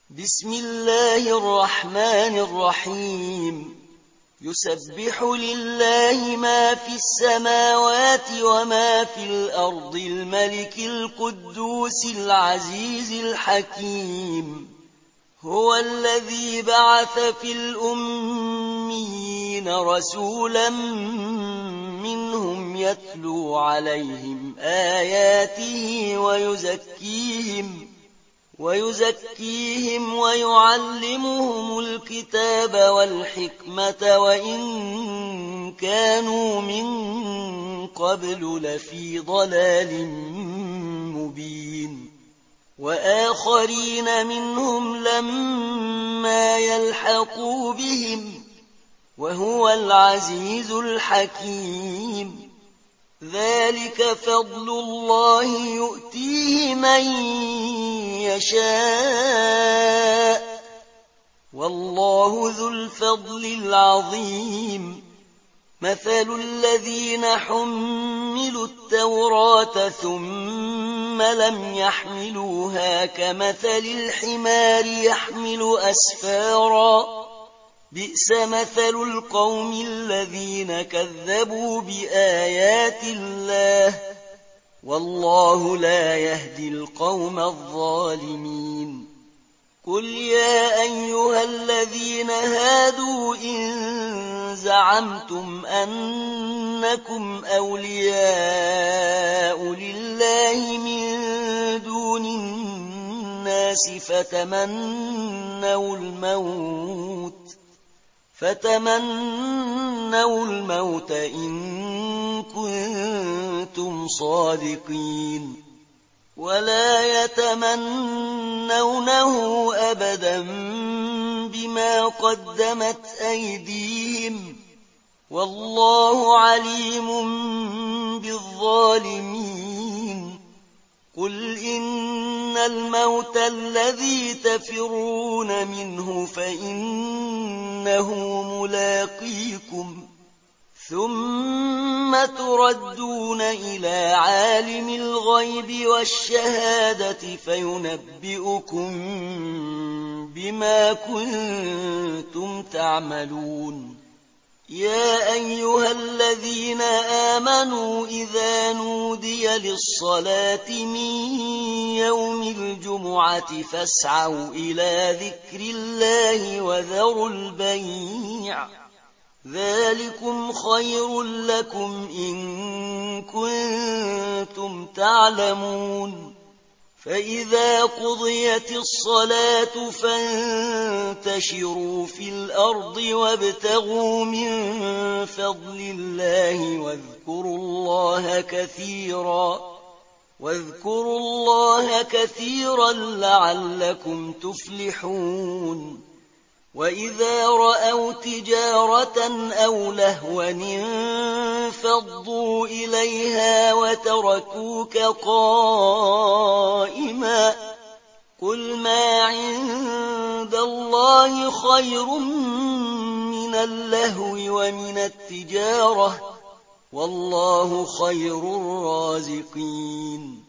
بسم الله الرحمن الرحيم يسبح لله ما في السماوات وما في الأرض الملك القدوس العزيز الحكيم هو الذي بعث في الأميين رسولا منهم يتلو عليهم آياته ويزكيهم ويعلمهم الكتاب والحكمة وإن كانوا من قبل لفي ضلال مبين وآخرين منهم لما يلحقوا بهم وهو العزيز الحكيم ذلك فضل الله يؤتيه من يشاء والله ذو الفضل العظيم مثل الذين حملوا التوراة ثم لم يحملوها كمثل الحمار يحمل أسفارا بئس مثل القوم الذين كذبوا بآيات الله والله لا يهدي القوم الظالمين قل يا أيها الذين هادوا إن زعمتم أنكم أولياء لله من دون الناس فتمنوا الموت إن كنتم صادقين ولا يتمنونه أبدا بما قدمت أيديهم والله عليم بالظالمين قل إن الموت الذي تفرون منه فإنه ملاقيكم ثم تردون إلى عالم الغيب والشهادة فينبئكم بما كنتم تعملون يا أيها الذين آمنوا إذا نودي للصلاة من يوم الجمعة فاسعوا إلى ذكر الله وذروا البيع ذلكم خير لكم إن كنتم تعلمون فإذا قضيت الصلاة فانتشروا في الأرض وابتغوا من فضل الله واذكروا الله كثيرا لعلكم تفلحون وإذا رأوا تجارة أو لهوا انفضوا إليها وتركوك قائما قل ما عند الله خير من اللهو ومن التجارة والله خير الرازقين